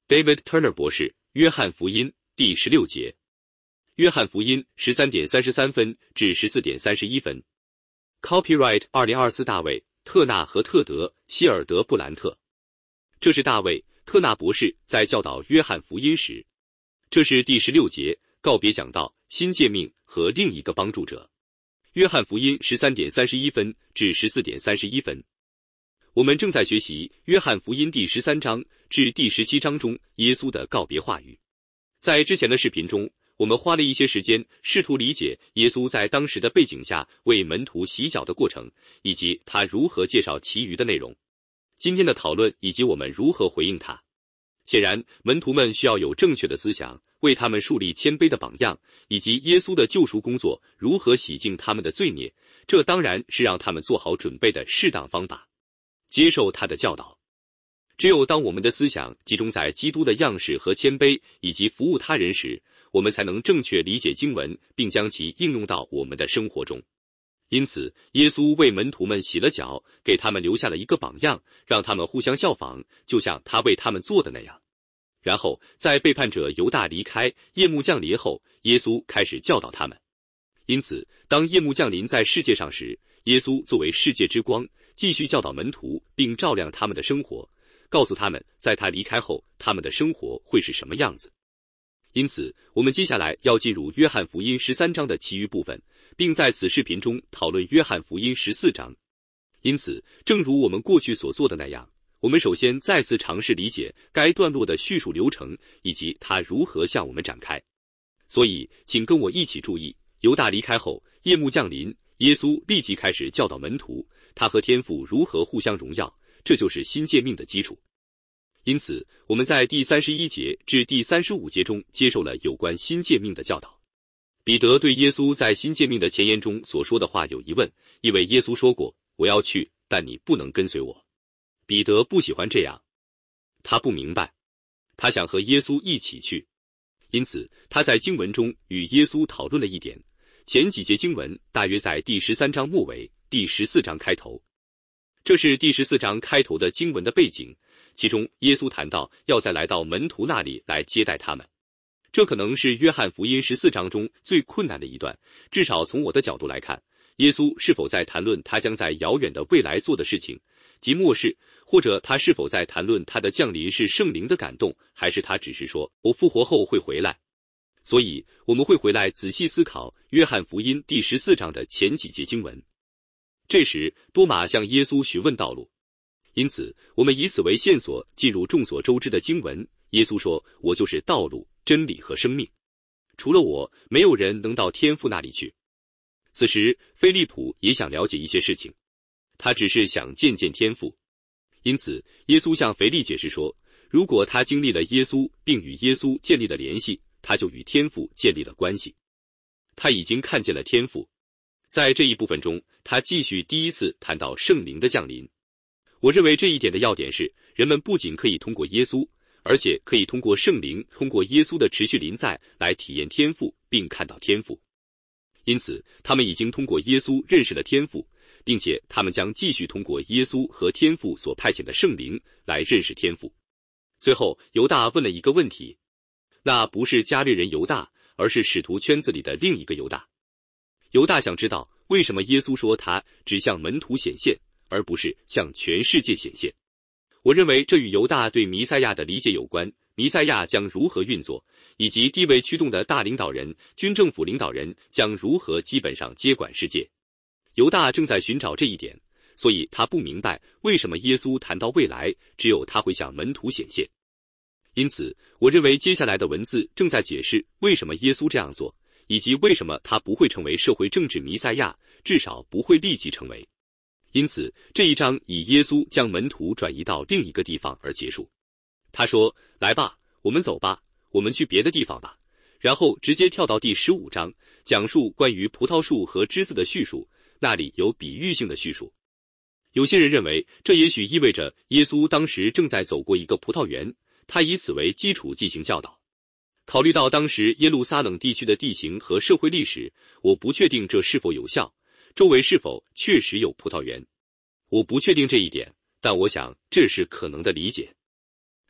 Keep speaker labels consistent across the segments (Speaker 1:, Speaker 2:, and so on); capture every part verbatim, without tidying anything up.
Speaker 1: David Turner 博士，约翰福音第十六节。约翰福音十三点三十三分至十四点三十一分。Copyright 二零二四大卫、特纳和特德、希尔德布兰特。这是大卫、特纳博士在教导约翰福音时。这是第十六节，告别讲道、新诫命和另一个帮助者。约翰福音十三点三十一分至十四点三十一分。我们正在学习约翰福音第十三章至第十七章中耶稣的告别话语。在之前的视频中，我们花了一些时间试图理解耶稣在当时的背景下为门徒洗脚的过程，以及他如何介绍其余的内容。今天的讨论以及我们如何回应他。显然，门徒们需要有正确的思想，为他们树立谦卑的榜样，以及耶稣的救赎工作如何洗净他们的罪孽，这当然是让他们做好准备的适当方法。接受他的教导。只有当我们的思想集中在基督的样式和谦卑以及服务他人时，我们才能正确理解经文，并将其应用到我们的生活中。因此，耶稣为门徒们洗了脚，给他们留下了一个榜样，让他们互相效仿，就像他为他们做的那样。然后，在背叛者犹大离开、夜幕降临后，耶稣开始教导他们。因此，当夜幕降临在世界上时，耶稣作为世界之光，继续教导门徒，并照亮他们的生活，告诉他们在他离开后，他们的生活会是什么样子。因此，我们接下来要进入约翰福音十三章的其余部分，并在此视频中讨论约翰福音十四章。因此，正如我们过去所做的那样，我们首先再次尝试理解该段落的叙述流程，以及它如何向我们展开。所以，请跟我一起注意，犹大离开后，夜幕降临，耶稣立即开始教导门徒，他和天父如何互相荣耀，这就是新诫命的基础。因此，我们在第三十一节至第三十五节中接受了有关新诫命的教导。彼得对耶稣在新诫命的前言中所说的话有疑问，因为耶稣说过，我要去，但你不能跟随我。彼得不喜欢这样，他不明白，他想和耶稣一起去。因此，他在经文中与耶稣讨论了一点。前几节经文大约在第十三章末尾、第十四章开头。这是第十四章开头的经文的背景，其中耶稣谈到要再来到门徒那里来接待他们。这可能是约翰福音十四章中最困难的一段，至少从我的角度来看，耶稣是否在谈论他将在遥远的未来做的事情，即末世，或者他是否在谈论他的降临是圣灵的感动，还是他只是说我复活后会回来。所以我们会回来仔细思考约翰福音第十四章的前几节经文。这时多马向耶稣询问道路，因此我们以此为线索进入众所周知的经文。耶稣说，我就是道路、真理和生命，除了我，没有人能到天父那里去。此时菲利普也想了解一些事情，他只是想见见天父。因此耶稣向腓力解释说，如果他经历了耶稣并与耶稣建立了联系，他就与天父建立了关系，他已经看见了天父。在这一部分中，他继续第一次谈到圣灵的降临。我认为这一点的要点是，人们不仅可以通过耶稣，而且可以通过圣灵，通过耶稣的持续临在来体验天父并看到天父。因此他们已经通过耶稣认识了天父，并且他们将继续通过耶稣和天父所派遣的圣灵来认识天父。最后犹大问了一个问题，那不是加略人犹大，而是使徒圈子里的另一个犹大。犹大想知道为什么耶稣说他只向门徒显现，而不是向全世界显现。我认为这与犹大对弥赛亚的理解有关，弥赛亚将如何运作，以及地位驱动的大领导人、军政府领导人将如何基本上接管世界。犹大正在寻找这一点，所以他不明白为什么耶稣谈到未来，只有他会向门徒显现。因此我认为接下来的文字正在解释为什么耶稣这样做，以及为什么他不会成为社会政治弥赛亚，至少不会立即成为。因此这一章以耶稣将门徒转移到另一个地方而结束。他说，来吧，我们走吧，我们去别的地方吧。然后直接跳到第十五章，讲述关于葡萄树和枝子的叙述，那里有比喻性的叙述。有些人认为这也许意味着耶稣当时正在走过一个葡萄园，他以此为基础进行教导。考虑到当时耶路撒冷地区的地形和社会历史，我不确定这是否有效，周围是否确实有葡萄园，我不确定这一点，但我想这是可能的理解。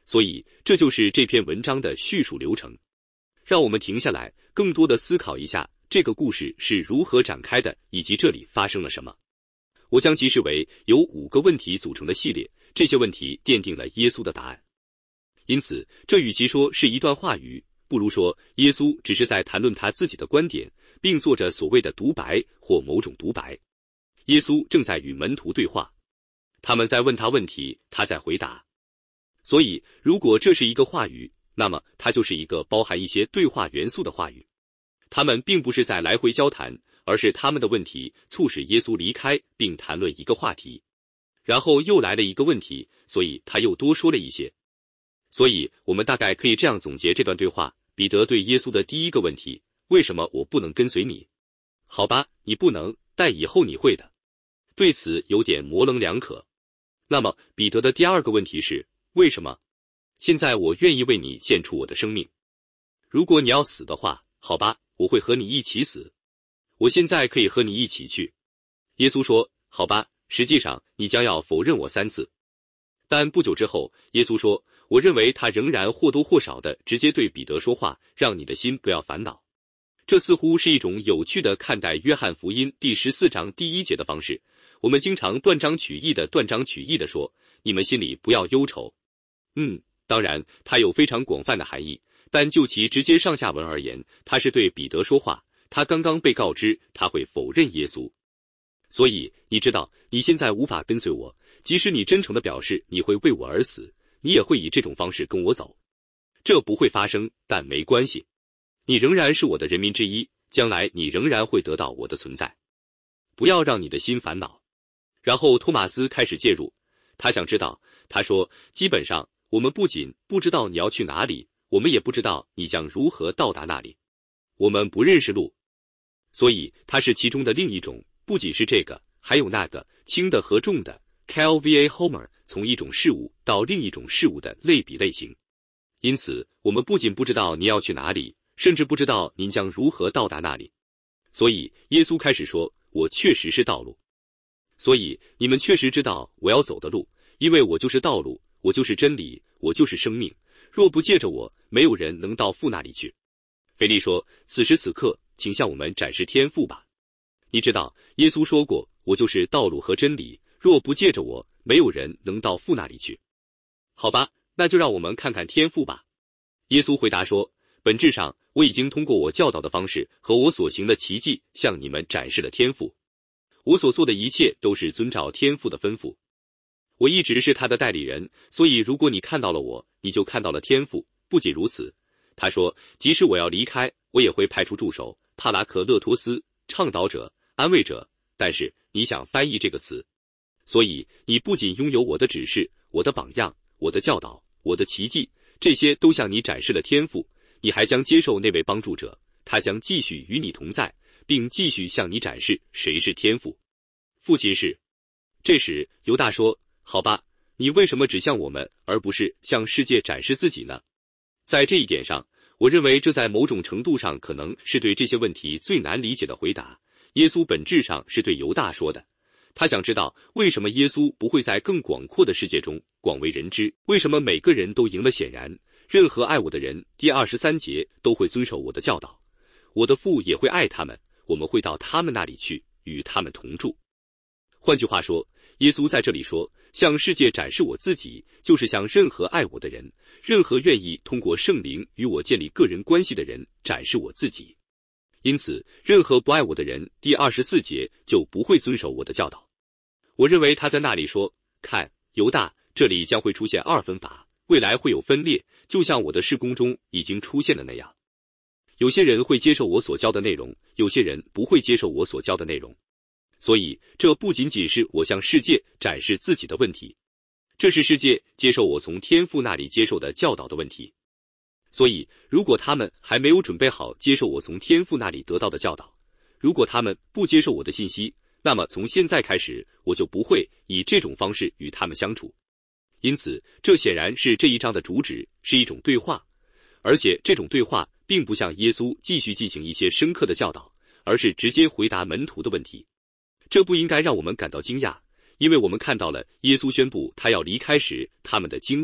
Speaker 1: 所以这就是这篇文章的叙述流程。让我们停下来，更多的思考一下这个故事是如何展开的，以及这里发生了什么。我将其视为由五个问题组成的系列，这些问题奠定了耶稣的答案。因此，这与其说是一段话语，不如说耶稣只是在谈论他自己的观点，并做着所谓的独白或某种独白。耶稣正在与门徒对话，他们在问他问题，他在回答。所以，如果这是一个话语，那么它就是一个包含一些对话元素的话语。他们并不是在来回交谈，而是他们的问题促使耶稣离开并谈论一个话题，然后又来了一个问题，所以他又多说了一些。所以我们大概可以这样总结这段对话：彼得对耶稣的第一个问题，为什么我不能跟随你？好吧，你不能，但以后你会的。对此有点模棱两可。那么彼得的第二个问题是，为什么？现在我愿意为你献出我的生命。如果你要死的话，好吧，我会和你一起死。我现在可以和你一起去。耶稣说，好吧，实际上你将要否认我三次。但不久之后，耶稣说，我认为他仍然或多或少的直接对彼得说话，让你的心不要烦恼。这似乎是一种有趣的看待约翰福音第十四章第一节的方式。我们经常断章取义的断章取义的说，你们心里不要忧愁。嗯，当然，它有非常广泛的含义，但就其直接上下文而言，它是对彼得说话。他刚刚被告知他会否认耶稣，所以你知道你现在无法跟随我，即使你真诚地表示你会为我而死，你也会以这种方式跟我走。这不会发生，但没关系，你仍然是我的人民之一，将来你仍然会得到我的存在。不要让你的心烦恼。然后托马斯开始介入，他想知道，他说，基本上我们不仅不知道你要去哪里，我们也不知道你将如何到达那里，我们不认识路。所以它是其中的另一种，不仅是这个，还有那个轻的和重的 K V A Homer 从一种事物到另一种事物的类比类型。因此我们不仅不知道你要去哪里，甚至不知道您将如何到达那里。所以耶稣开始说，我确实是道路。所以你们确实知道我要走的路，因为我就是道路，我就是真理，我就是生命。若不借着我，没有人能到父那里去。腓力说，此时此刻请向我们展示天父吧。你知道耶稣说过，我就是道路和真理，若不借着我，没有人能到父那里去。好吧，那就让我们看看天父吧。耶稣回答说，本质上我已经通过我教导的方式和我所行的奇迹向你们展示了天父。我所做的一切都是遵照天父的吩咐。我一直是他的代理人，所以如果你看到了我，你就看到了天父。不仅如此，他说，即使我要离开，我也会派出助手帕拉克勒托斯，倡导者，安慰者。但是你想翻译这个词，所以你不仅拥有我的指示，我的榜样，我的教导，我的奇迹，这些都向你展示了天父，你还将接受那位帮助者，他将继续与你同在，并继续向你展示谁是天父。父亲是。这时犹大说，好吧，你为什么只向我们而不是向世界展示自己呢？在这一点上，我认为这在某种程度上可能是对这些问题最难理解的回答。耶稣本质上是对犹大说的，他想知道为什么耶稣不会在更广阔的世界中广为人知，为什么每个人都赢了。显然任何爱我的人，第二十三节都会遵守我的教导，我的父也会爱他们，我们会到他们那里去，与他们同住。换句话说，耶稣在这里说，向世界展示我自己，就是向任何爱我的人，任何愿意通过圣灵与我建立个人关系的人展示我自己。因此任何不爱我的人，第二十四节就不会遵守我的教导。我认为他在那里说，看犹大，这里将会出现二分法，未来会有分裂，就像我的事工中已经出现的那样。有些人会接受我所教的内容，有些人不会接受我所教的内容。所以这不仅仅是我向世界展示自己的问题，这是世界接受我从天父那里接受的教导的问题。所以如果他们还没有准备好接受我从天父那里得到的教导，如果他们不接受我的信息，那么从现在开始我就不会以这种方式与他们相处。因此这显然是这一章的主旨，是一种对话，而且这种对话并不像耶稣继续进行一些深刻的教导，而是直接回答门徒的问题。这不应该让我们感到惊讶，因为我们看到了耶稣宣布他要离开时他们的惊愕、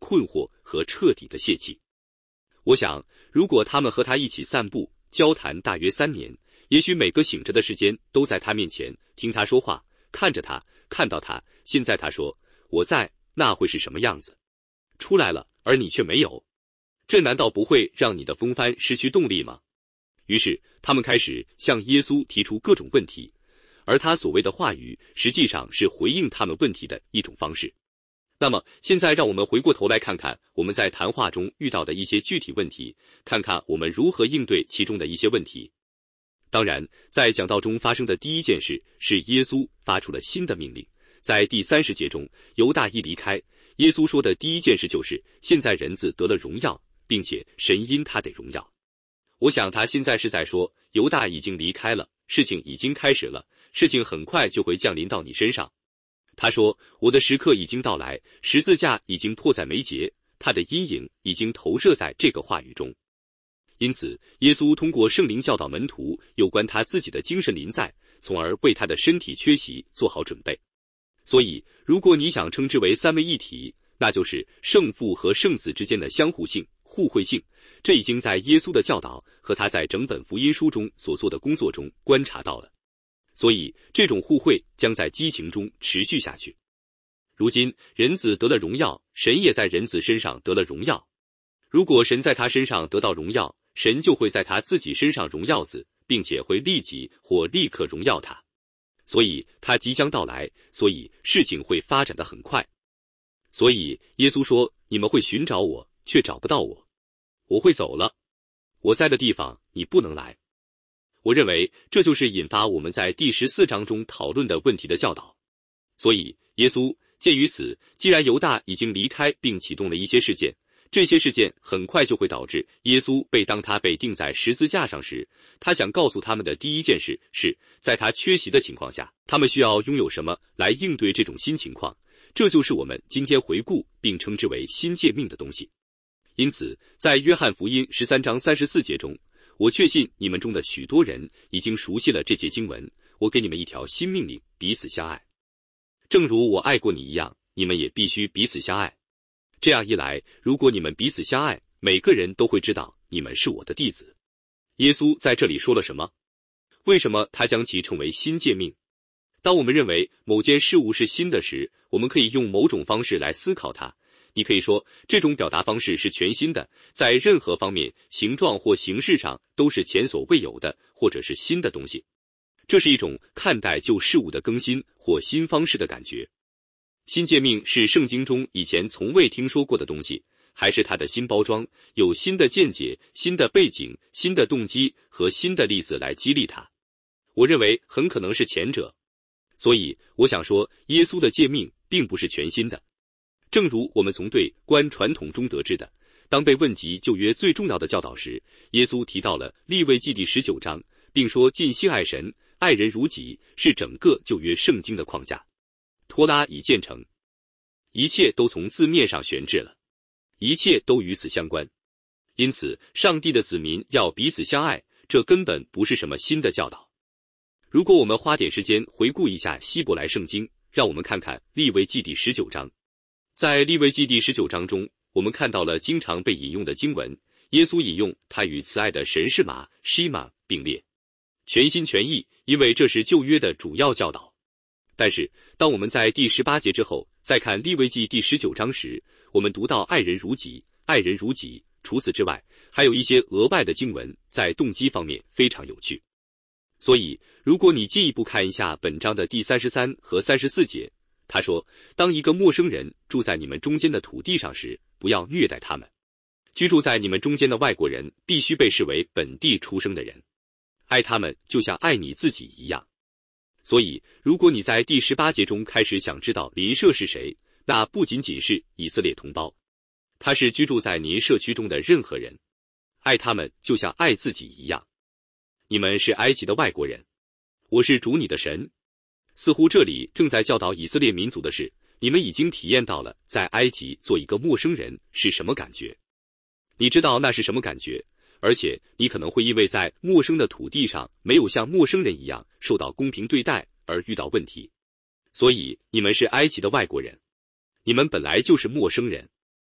Speaker 1: 困惑和彻底的泄气。我想，如果他们和他一起散步、交谈大约三年，也许每个醒着的时间都在他面前，听他说话，看着他，看到他。现在他说我在，那会是什么样子？出来了，而你却没有，这难道不会让你的风帆失去动力吗？于是他们开始向耶稣提出各种问题，而他所谓的话语实际上是回应他们问题的一种方式。那么现在让我们回过头来看看我们在谈话中遇到的一些具体问题，看看我们如何应对其中的一些问题。当然，在讲道中发生的第一件事是耶稣发出了新的命令。在第三十节中，犹大一离开，耶稣说的第一件事就是现在人子得了荣耀，并且神因他得荣耀。我想他现在是在说，犹大已经离开了，事情已经开始了，事情很快就会降临到你身上。他说，我的时刻已经到来，十字架已经迫在眉睫，他的阴影已经投射在这个话语中。因此，耶稣通过圣灵教导门徒有关他自己的精神临在，从而为他的身体缺席做好准备。所以，如果你想称之为三位一体，那就是圣父和圣子之间的相互性、互惠性，这已经在耶稣的教导和他在整本福音书中所做的工作中观察到了。所以，这种互惠将在激情中持续下去。如今，人子得了荣耀，神也在人子身上得了荣耀。如果神在他身上得到荣耀，神就会在他自己身上荣耀子，并且会立即或立刻荣耀他。所以他即将到来，所以事情会发展得很快。所以耶稣说，你们会寻找我，却找不到我。我会走了，我在的地方你不能来。我认为这就是引发我们在第十四章中讨论的问题的教导。所以耶稣鉴于此，既然犹大已经离开并启动了一些事件，这些事件很快就会导致耶稣被当他被钉在十字架上时，他想告诉他们的第一件事是，在他缺席的情况下，他们需要拥有什么来应对这种新情况。这就是我们今天回顾并称之为新诫命的东西。因此，在约翰福音十三章三十四节中，我确信你们中的许多人已经熟悉了这节经文，我给你们一条新命令，彼此相爱。正如我爱过你一样，你们也必须彼此相爱。这样一来，如果你们彼此相爱，每个人都会知道你们是我的弟子。耶稣在这里说了什么？为什么他将其称为新诫命？当我们认为某件事物是新的时，我们可以用某种方式来思考它。你可以说，这种表达方式是全新的，在任何方面、形状或形式上都是前所未有的，或者是新的东西。这是一种看待旧事物的更新或新方式的感觉。新诫命是圣经中以前从未听说过的东西，还是它的新包装，有新的见解、新的背景、新的动机和新的例子来激励它？我认为很可能是前者。所以我想说，耶稣的诫命并不是全新的。正如我们从对关传统中得知的，当被问及旧约最重要的教导时，耶稣提到了利未记第十九章，并说尽心爱神、爱人如己是整个旧约圣经的框架。托拉已建成，一切都从字面上悬置了，一切都与此相关。因此，上帝的子民要彼此相爱，这根本不是什么新的教导。如果我们花点时间回顾一下希伯来圣经，让我们看看利未记第十九章。在利未记第十九章中，我们看到了经常被引用的经文，耶稣引用他与慈爱的神是马西马并列，全心全意，因为这是旧约的主要教导。但是当我们在第十八节之后再看利未记第十九章时，我们读到爱人如己，爱人如己。除此之外，还有一些额外的经文，在动机方面非常有趣。所以如果你进一步看一下本章的第三十三和三十四节，他说，当一个陌生人住在你们中间的土地上时，不要虐待他们。居住在你们中间的外国人必须被视为本地出生的人，爱他们就像爱你自己一样。所以如果你在第十八节中开始想知道邻舍是谁，那不仅仅是以色列同胞，他是居住在您社区中的任何人，爱他们就像爱自己一样。你们是埃及的外国人，我是主你的神。似乎这里正在教导以色列民族的是，你们已经体验到了在埃及做一个陌生人是什么感觉。你知道那是什么感觉，而且你可能会因为在陌生的土地上没有像陌生人一样受到公平对待而遇到问题。所以你们是埃及的外国人，你们本来就是陌生人。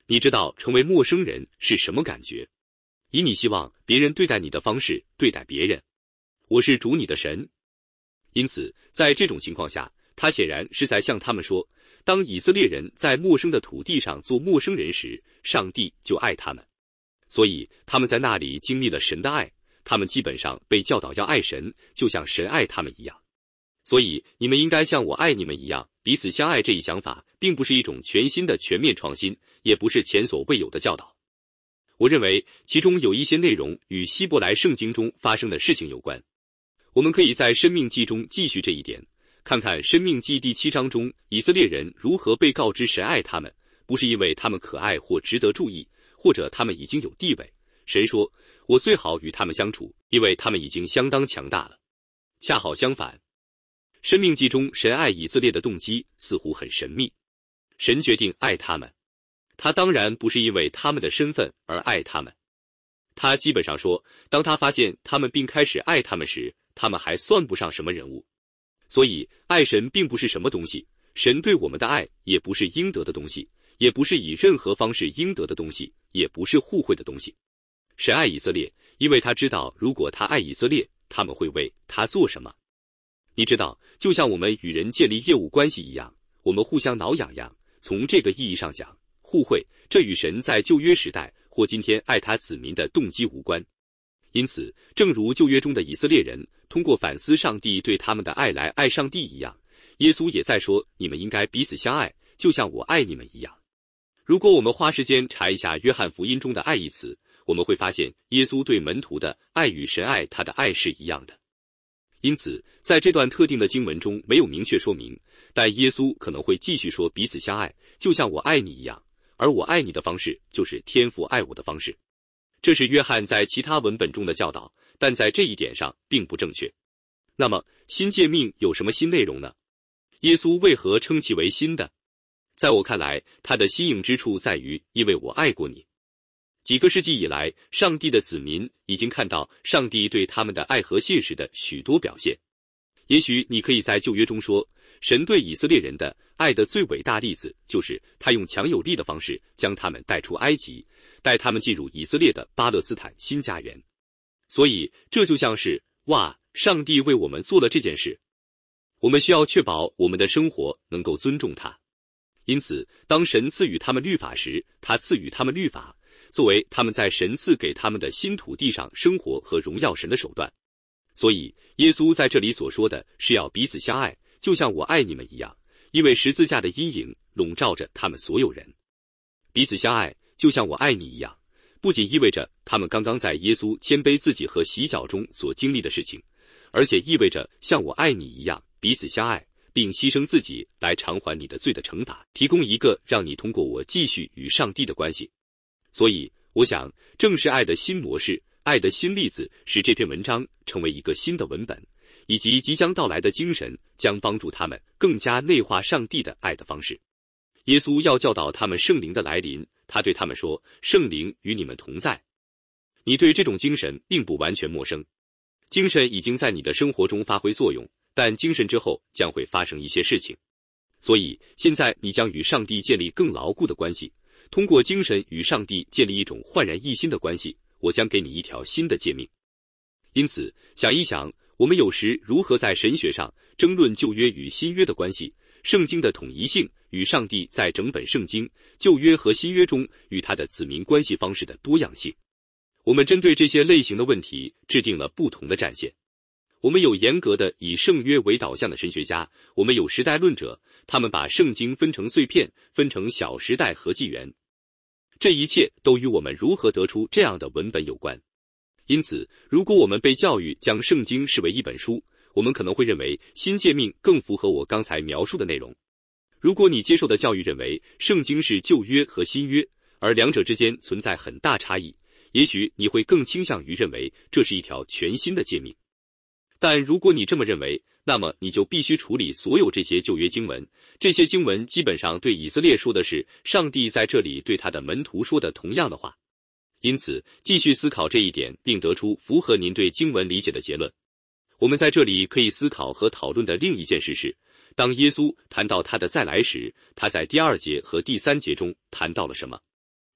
Speaker 1: 你知道成为陌生人是什么感觉？以你希望别人对待你的方式对待别人。我是主你的神。因此，在这种情况下，他显然是在向他们说，当以色列人在陌生的土地上做陌生人时，上帝就爱他们。所以他们在那里经历了神的爱，他们基本上被教导要爱神，就像神爱他们一样。所以你们应该像我爱你们一样，彼此相爱。这一想法并不是一种全新的全面创新，也不是前所未有的教导。我认为其中有一些内容与希伯来圣经中发生的事情有关。我们可以在申命记中继续这一点，看看申命记第七章中以色列人如何被告知神爱他们，不是因为他们可爱或值得注意，或者他们已经有地位。神说，我最好与他们相处，因为他们已经相当强大了。恰好相反，申命记中神爱以色列的动机似乎很神秘。神决定爱他们，他当然不是因为他们的身份而爱他们。他基本上说，当他发现他们并开始爱他们时，他们还算不上什么人物。所以爱神并不是什么东西，神对我们的爱也不是应得的东西，也不是以任何方式应得的东西，也不是互惠的东西。神爱以色列，因为他知道如果他爱以色列，他们会为他做什么。你知道，就像我们与人建立业务关系一样，我们互相挠痒痒。从这个意义上讲，互惠这与神在旧约时代或今天爱他子民的动机无关。因此，正如旧约中的以色列人通过反思上帝对他们的爱来爱上帝一样，耶稣也在说，你们应该彼此相爱，就像我爱你们一样。如果我们花时间查一下约翰福音中的爱一词，我们会发现耶稣对门徒的爱与神爱他的爱是一样的。因此，在这段特定的经文中没有明确说明，但耶稣可能会继续说彼此相爱，就像我爱你一样，而我爱你的方式就是天父爱我的方式。这是约翰在其他文本中的教导，但在这一点上并不正确。那么，新诫命有什么新内容呢？耶稣为何称其为新的？在我看来，它的新颖之处在于，因为我爱过你。几个世纪以来，上帝的子民已经看到上帝对他们的爱和信实的许多表现。也许你可以在旧约中说，神对以色列人的爱的最伟大例子，就是他用强有力的方式将他们带出埃及，带他们进入以色列的巴勒斯坦新家园。所以，这就像是，哇，上帝为我们做了这件事。我们需要确保我们的生活能够尊重他。因此，当神赐予他们律法时，他赐予他们律法，作为他们在神赐给他们的新土地上生活和荣耀神的手段。所以，耶稣在这里所说的是要彼此相爱，就像我爱你们一样，因为十字架的阴影笼罩着他们所有人。彼此相爱，就像我爱你一样，不仅意味着他们刚刚在耶稣谦卑自己和洗脚中所经历的事情，而且意味着像我爱你一样彼此相爱，并牺牲自己来偿还你的罪的惩罚，提供一个让你通过我继续与上帝的关系。所以，我想，正是爱的新模式，爱的新例子，使这篇文章成为一个新的文本，以及即将到来的精神将帮助他们更加内化上帝的爱的方式。耶稣要教导他们圣灵的来临，他对他们说，圣灵与你们同在。你对这种精神并不完全陌生，精神已经在你的生活中发挥作用，但精神之后将会发生一些事情。所以，现在你将与上帝建立更牢固的关系，通过精神与上帝建立一种焕然一新的关系，我将给你一条新的诫命。因此，想一想，我们有时如何在神学上争论旧约与新约的关系，圣经的统一性与上帝在整本圣经、旧约和新约中与他的子民关系方式的多样性。我们针对这些类型的问题制定了不同的战线。我们有严格的以圣约为导向的神学家，我们有时代论者，他们把圣经分成碎片，分成小时代和纪元。这一切都与我们如何得出这样的文本有关。因此，如果我们被教育将圣经视为一本书，我们可能会认为新诫命更符合我刚才描述的内容。如果你接受的教育认为圣经是旧约和新约，而两者之间存在很大差异，也许你会更倾向于认为这是一条全新的诫命。但如果你这么认为，那么你就必须处理所有这些旧约经文。这些经文基本上对以色列说的是上帝在这里对他的门徒说的同样的话。因此，继续思考这一点，并得出符合您对经文理解的结论。我们在这里可以思考和讨论的另一件事是，当耶稣谈到他的再来时，他在第二节和第三节中谈到了什么？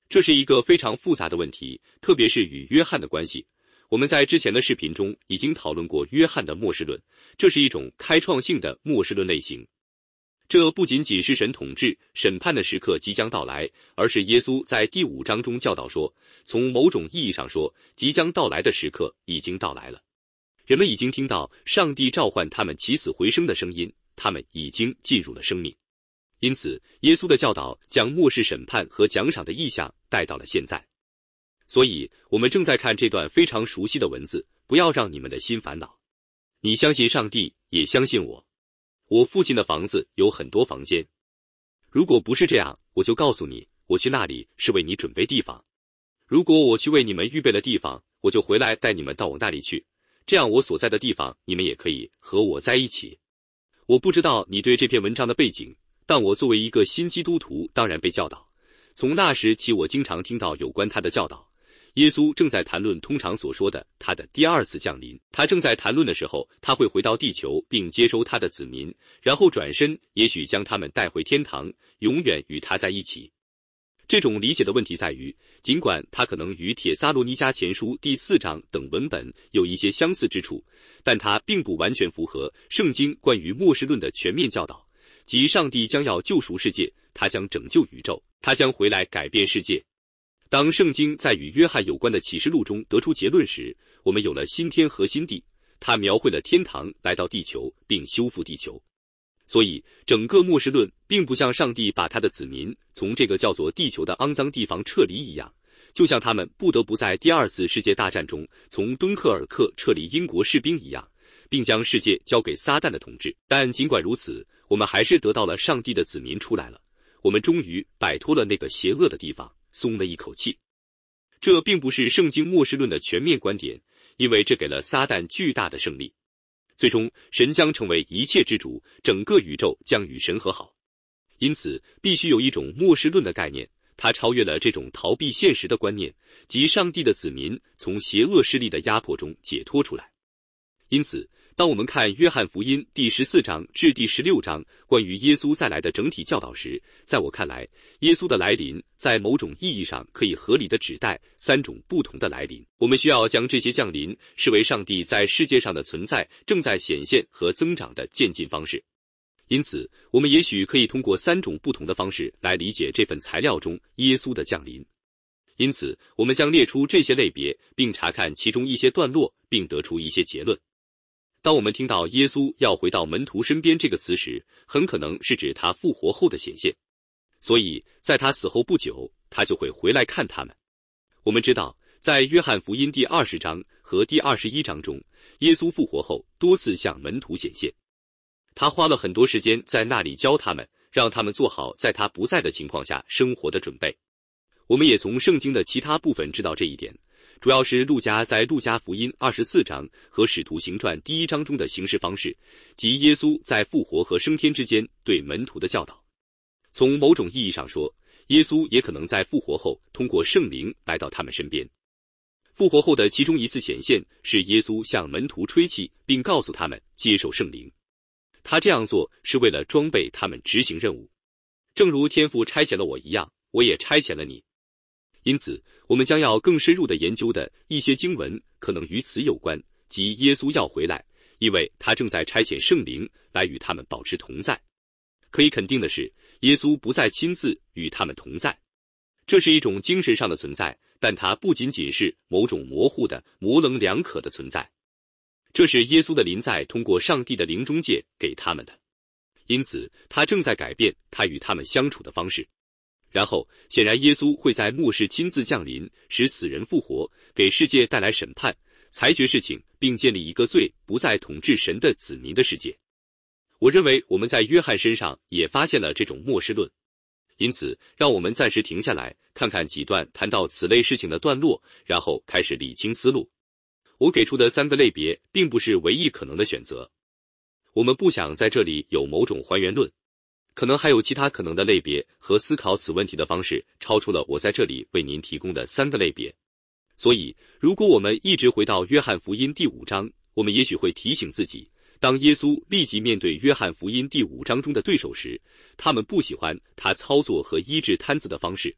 Speaker 1: 这是一个非常复杂的问题，特别是与约翰的关系。我们在之前的视频中已经讨论过约翰的末世论，这是一种开创性的末世论类型。这不仅仅是神统治、审判的时刻即将到来，而是耶稣在第五章中教导说，从某种意义上说，即将到来的时刻已经到来了。人们已经听到上帝召唤他们起死回生的声音，他们已经进入了生命。因此，耶稣的教导将末世审判和奖赏的意象带到了现在。所以，我们正在看这段非常熟悉的文字，不要让你们的心烦恼。你相信上帝，也相信我。我父亲的房子有很多房间。如果不是这样，我就告诉你，我去那里是为你准备地方。如果我去为你们预备了地方，我就回来带你们到我那里去，这样我所在的地方，你们也可以和我在一起。我不知道你对这篇文章的背景，但我作为一个新基督徒，当然被教导。从那时起，我经常听到有关他的教导。耶稣正在谈论通常所说的他的第二次降临。他正在谈论的时候，他会回到地球并接收他的子民，然后转身，也许将他们带回天堂，永远与他在一起。这种理解的问题在于，尽管它可能与帖撒罗尼迦前书第四章等文本有一些相似之处，但它并不完全符合圣经关于末世论的全面教导，即上帝将要救赎世界，他将拯救宇宙，他将回来改变世界。当圣经在与约翰有关的启示录中得出结论时，我们有了新天和新地，他描绘了天堂来到地球并修复地球。所以整个末世论并不像上帝把他的子民从这个叫做地球的肮脏地方撤离一样，就像他们不得不在第二次世界大战中从敦刻尔克撤离英国士兵一样，并将世界交给撒旦的统治。但尽管如此，我们还是得到了上帝的子民出来了，我们终于摆脱了那个邪恶的地方，松了一口气。这并不是圣经末世论的全面观点，因为这给了撒旦巨大的胜利。最终，神将成为一切之主，整个宇宙将与神和好。因此，必须有一种末世论的概念，它超越了这种逃避现实的观念，即上帝的子民从邪恶势力的压迫中解脱出来。因此，当我们看约翰福音第十四章至第十六章关于耶稣再来的整体教导时，在我看来，耶稣的来临在某种意义上可以合理的指代三种不同的来临。我们需要将这些降临视为上帝在世界上的存在正在显现和增长的渐进方式。因此，我们也许可以通过三种不同的方式来理解这份材料中耶稣的降临。因此，我们将列出这些类别，并查看其中一些段落，并得出一些结论。当我们听到耶稣要回到门徒身边这个词时，很可能是指他复活后的显现。所以，在他死后不久，他就会回来看他们。我们知道，在约翰福音第二十章和第二十一章中，耶稣复活后多次向门徒显现。他花了很多时间在那里教他们，让他们做好在他不在的情况下生活的准备。我们也从圣经的其他部分知道这一点。主要是路加在路加福音二十四章和使徒行传第一章中的行事方式，即耶稣在复活和升天之间对门徒的教导。从某种意义上说，耶稣也可能在复活后通过圣灵来到他们身边。复活后的其中一次显现是耶稣向门徒吹气，并告诉他们接受圣灵。他这样做是为了装备他们执行任务，正如天父差遣了我一样，我也差遣了你。因此，我们将要更深入地研究的一些经文可能与此有关，即耶稣要回来，因为他正在差遣圣灵来与他们保持同在。可以肯定的是，耶稣不再亲自与他们同在。这是一种精神上的存在，但它不仅仅是某种模糊的、模棱两可的存在。这是耶稣的临在通过上帝的灵中介给他们的。因此，他正在改变他与他们相处的方式。然后，显然耶稣会在末世亲自降临，使死人复活，给世界带来审判，裁决事情，并建立一个罪不再统治神的子民的世界。我认为我们在约翰身上也发现了这种末世论。因此，让我们暂时停下来，看看几段谈到此类事情的段落，然后开始理清思路。我给出的三个类别并不是唯一可能的选择。我们不想在这里有某种还原论。可能还有其他可能的类别和思考此问题的方式超出了我在这里为您提供的三个类别。所以，如果我们一直回到约翰福音第五章，我们也许会提醒自己，当耶稣立即面对约翰福音第五章中的对手时，他们不喜欢他操作和医治瘫子的方式，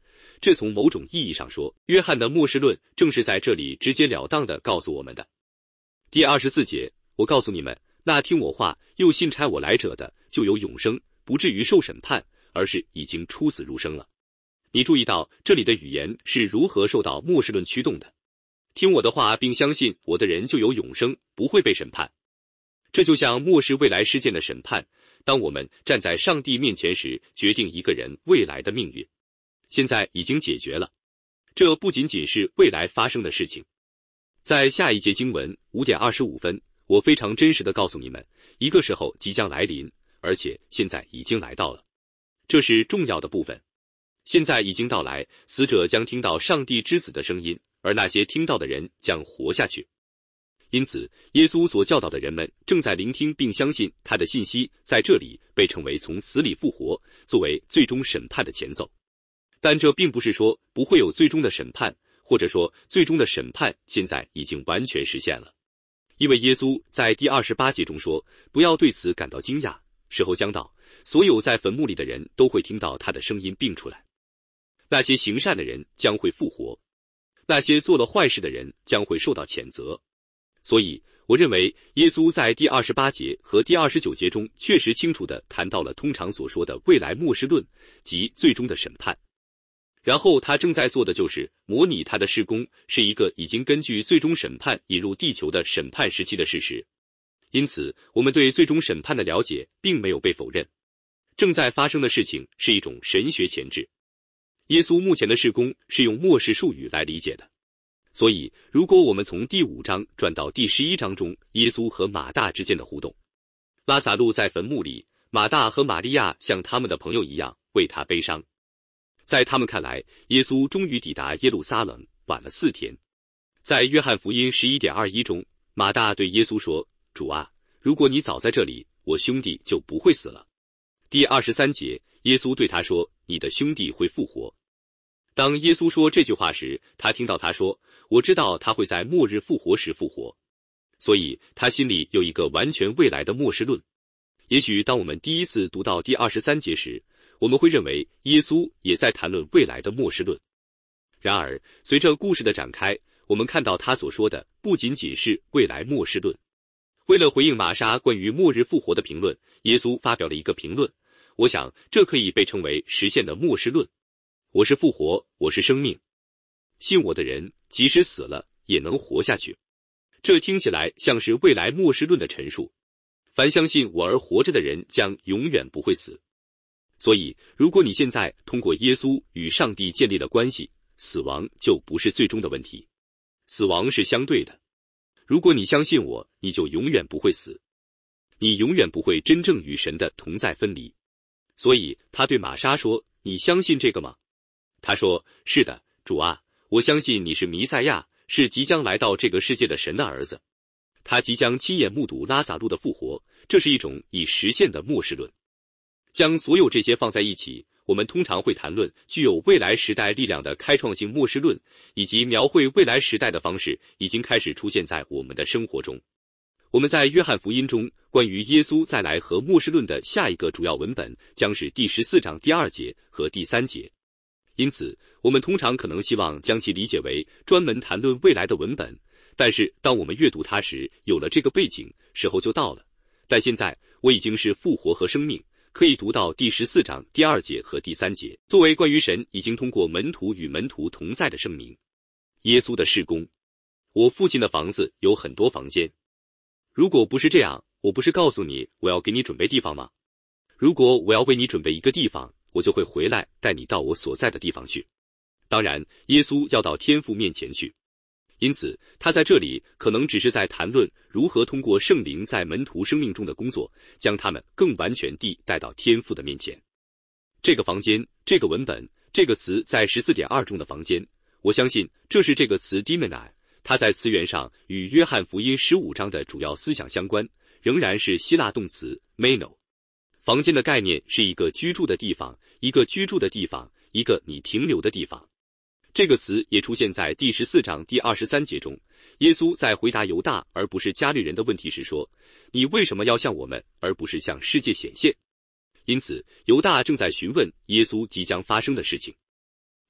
Speaker 1: 这从某种意义上说，约翰的末世论正是在这里直截了当地告诉我们的。第二十四节，我告诉你们，那听我话又信差我来者的，就有永生，不至于受审判，而是已经出死入生了。你注意到这里的语言是如何受到末世论驱动的？听我的话并相信我的人就有永生，不会被审判。这就像末世未来事件的审判，当我们站在上帝面前时，决定一个人未来的命运，现在已经解决了。这不仅仅是未来发生的事情。在下一节经文五点二十五分，我非常真实地告诉你们，一个时候即将来临，而且现在已经来到了。这是重要的部分。现在已经到来，死者将听到上帝之子的声音，而那些听到的人将活下去。因此，耶稣所教导的人们正在聆听并相信他的信息，在这里被称为从死里复活，作为最终审判的前奏。但这并不是说不会有最终的审判，或者说最终的审判现在已经完全实现了。因为耶稣在第二十八节中说，不要对此感到惊讶，时候将到，所有在坟墓里的人都会听到他的声音并出来。那些行善的人将会复活，那些做了坏事的人将会受到谴责。所以，我认为耶稣在第二十八节和第二十九节中确实清楚地谈到了通常所说的未来末世论及最终的审判。然后他正在做的就是模拟他的事工是一个已经根据最终审判引入地球的审判时期的事实。因此，我们对最终审判的了解并没有被否认。正在发生的事情是一种神学前置。耶稣目前的事工是用末世术语来理解的。所以，如果我们从第五章转到第十一章中，耶稣和马大之间的互动，拉撒路在坟墓里，马大和玛利亚像他们的朋友一样为他悲伤。在他们看来，耶稣终于抵达耶路撒冷，晚了四天。在约翰福音十一点二一中，马大对耶稣说：“主啊，如果你早在这里，我兄弟就不会死了。”第二十三节，耶稣对他说：“你的兄弟会复活。”当耶稣说这句话时，他听到他说：“我知道他会在末日复活时复活。”所以他心里有一个完全未来的末世论。也许当我们第一次读到第二十三节时，我们会认为耶稣也在谈论未来的末世论。然而，随着故事的展开，我们看到他所说的不仅仅是未来末世论。为了回应玛莎关于末日复活的评论，耶稣发表了一个评论。我想，这可以被称为实现的末世论。我是复活，我是生命。信我的人，即使死了，也能活下去。这听起来像是未来末世论的陈述。凡相信我而活着的人，将永远不会死。所以，如果你现在通过耶稣与上帝建立了关系，死亡就不是最终的问题。死亡是相对的。如果你相信我，你就永远不会死。你永远不会真正与神的同在分离。所以，他对玛莎说：“你相信这个吗？”他说：“是的，主啊，我相信你是弥赛亚，是即将来到这个世界的神的儿子。他即将亲眼目睹拉撒路的复活，这是一种已实现的末世论。”将所有这些放在一起，我们通常会谈论具有未来时代力量的开创性末世论，以及描绘未来时代的方式已经开始出现在我们的生活中。我们在约翰福音中关于耶稣再来和末世论的下一个主要文本将是第十四章第二节和第三节。因此，我们通常可能希望将其理解为专门谈论未来的文本，但是当我们阅读它时，有了这个背景，时候就到了。但现在，我已经是复活和生命，可以读到第十四章第二节和第三节，作为关于神已经通过门徒与门徒同在的声明。耶稣的事工。我父亲的房子有很多房间。如果不是这样，我不是告诉你我要给你准备地方吗？如果我要为你准备一个地方，我就会回来带你到我所在的地方去。当然，耶稣要到天父面前去。因此，他在这里可能只是在谈论如何通过圣灵在门徒生命中的工作，将他们更完全地带到天父的面前。这个房间，这个文本，这个词在 十四点二 中的房间，我相信这是这个词 dimenai， 它在词源上与约翰福音十五章的主要思想相关，仍然是希腊动词 meno。房间的概念是一个居住的地方，一个居住的地方，一个你停留的地方。这个词也出现在第十四章第二十三节中。耶稣在回答犹大而不是加利人的问题时说：“你为什么要向我们而不是向世界显现？”因此，犹大正在询问耶稣即将发生的事情。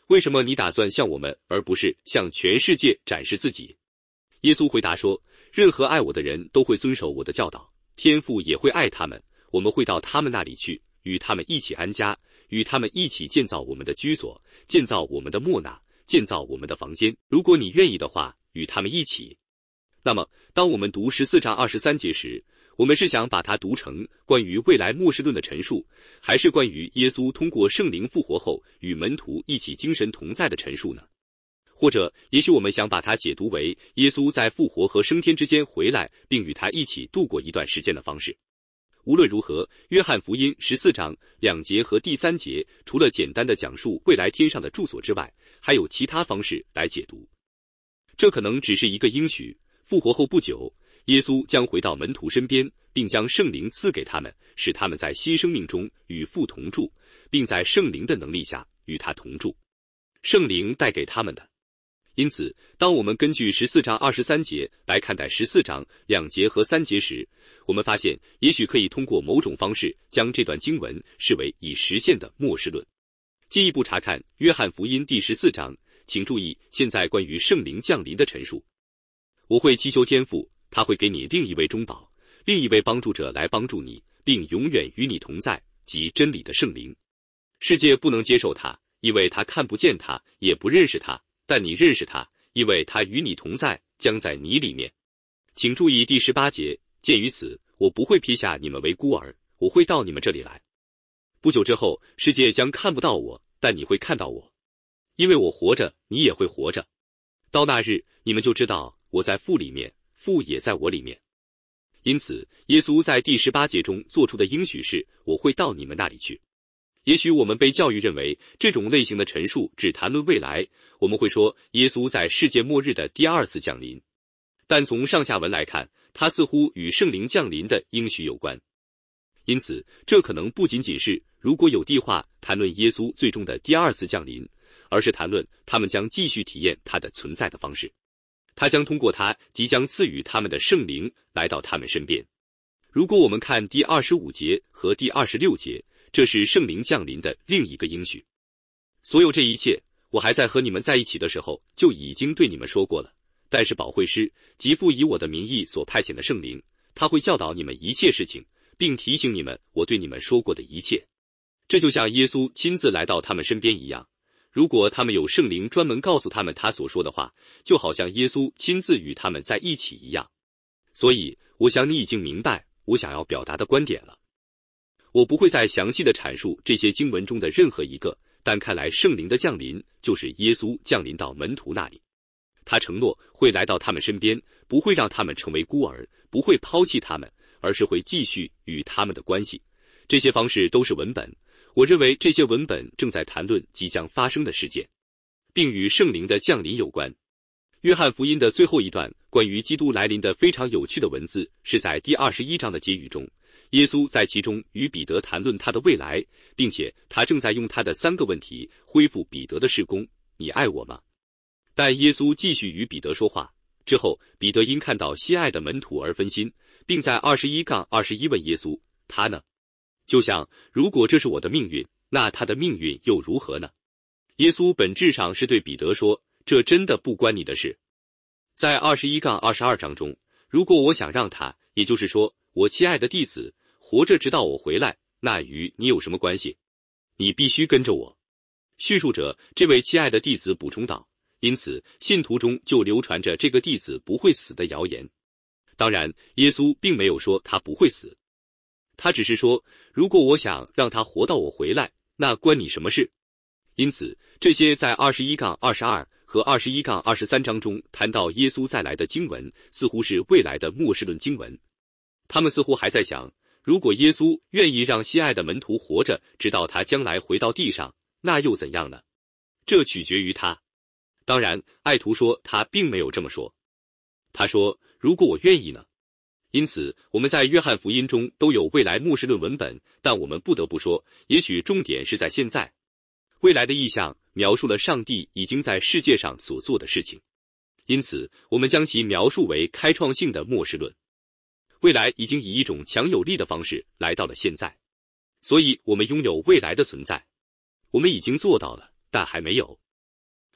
Speaker 1: 为什么你打算向我们而不是向全世界展示自己？耶稣回答说，任何爱我的人都会遵守我的教导，天父也会爱他们，我们会到他们那里去，与他们一起安家，与他们一起建造我们的居所，建造我们的莫纳，建造我们的房间。如果你愿意的话，与他们一起。那么当我们读十四章二十三节时，我们是想把它读成关于未来末世论的陈述，还是关于耶稣通过圣灵复活后与门徒一起精神同在的陈述呢？或者也许我们想把它解读为耶稣在复活和升天之间回来，并与他一起度过一段时间的方式。无论如何，约翰福音十四章两节和第三节除了简单的讲述未来天上的住所之外，还有其他方式来解读。这可能只是一个应许，复活后不久，耶稣将回到门徒身边，并将圣灵赐给他们，使他们在新生命中与父同住，并在圣灵的能力下与他同住。圣灵带给他们的。因此，当我们根据十四章二十三节来看待十四章两节和三节时，我们发现也许可以通过某种方式将这段经文视为已实现的末世论。进一步查看约翰福音第十四章，请注意现在关于圣灵降临的陈述。我会祈求天父，他会给你另一位中保，另一位帮助者来帮助你，并永远与你同在，即真理的圣灵。世界不能接受他，因为他看不见他，也不认识他，但你认识他，因为他与你同在，将在你里面。请注意第十八节，鉴于此，我不会撇下你们为孤儿，我会到你们这里来。不久之后，世界将看不到我，但你会看到我，因为我活着，你也会活着。到那日，你们就知道我在父里面，父也在我里面。因此，耶稣在第十八节中做出的应许是，我会到你们那里去。也许我们被教育认为这种类型的陈述只谈论未来，我们会说耶稣在世界末日的第二次降临。但从上下文来看，它似乎与圣灵降临的应许有关。因此，这可能不仅仅是如果有地话谈论耶稣最终的第二次降临，而是谈论他们将继续体验他的存在的方式。他将通过他即将赐予他们的圣灵来到他们身边。如果我们看第二十五节和第二十六节，这是圣灵降临的另一个应许。所有这一切，我还在和你们在一起的时候就已经对你们说过了。但是保惠师，即父以我的名义所派遣的圣灵，他会教导你们一切事情，并提醒你们我对你们说过的一切。这就像耶稣亲自来到他们身边一样。如果他们有圣灵专门告诉他们他所说的话，就好像耶稣亲自与他们在一起一样。所以，我想你已经明白我想要表达的观点了。我不会再详细的阐述这些经文中的任何一个，但看来圣灵的降临就是耶稣降临到门徒那里。他承诺会来到他们身边，不会让他们成为孤儿，不会抛弃他们，而是会继续与他们的关系。这些方式都是文本，我认为这些文本正在谈论即将发生的事件，并与圣灵的降临有关。约翰福音的最后一段关于基督来临的非常有趣的文字是在第二十一章的结语中，耶稣在其中与彼得谈论他的未来，并且他正在用他的三个问题恢复彼得的事工：你爱我吗？但耶稣继续与彼得说话之后，彼得因看到心爱的门徒而分心，并在二十一杠二十一问耶稣：他呢？就像如果这是我的命运，那他的命运又如何呢？耶稣本质上是对彼得说，这真的不关你的事。在二十一杠二十二章中，如果我想让他，也就是说我亲爱的弟子活着直到我回来，那与你有什么关系？你必须跟着我。叙述者这位亲爱的弟子补充道，因此信徒中就流传着这个弟子不会死的谣言。当然，耶稣并没有说他不会死，他只是说，如果我想让他活到我回来，那关你什么事？因此，这些在二十一杠二十二和二十一杠二十三章中谈到耶稣再来的经文，似乎是未来的末世论经文。他们似乎还在想，如果耶稣愿意让心爱的门徒活着，直到他将来回到地上，那又怎样呢？这取决于他。当然，爱徒说他并没有这么说。他说，如果我愿意呢？因此，我们在约翰福音中都有未来末世论文本，但我们不得不说，也许重点是在现在。未来的意象描述了上帝已经在世界上所做的事情，因此我们将其描述为开创性的末世论。未来已经以一种强有力的方式来到了现在，所以我们拥有未来的存在。我们已经做到了，但还没有。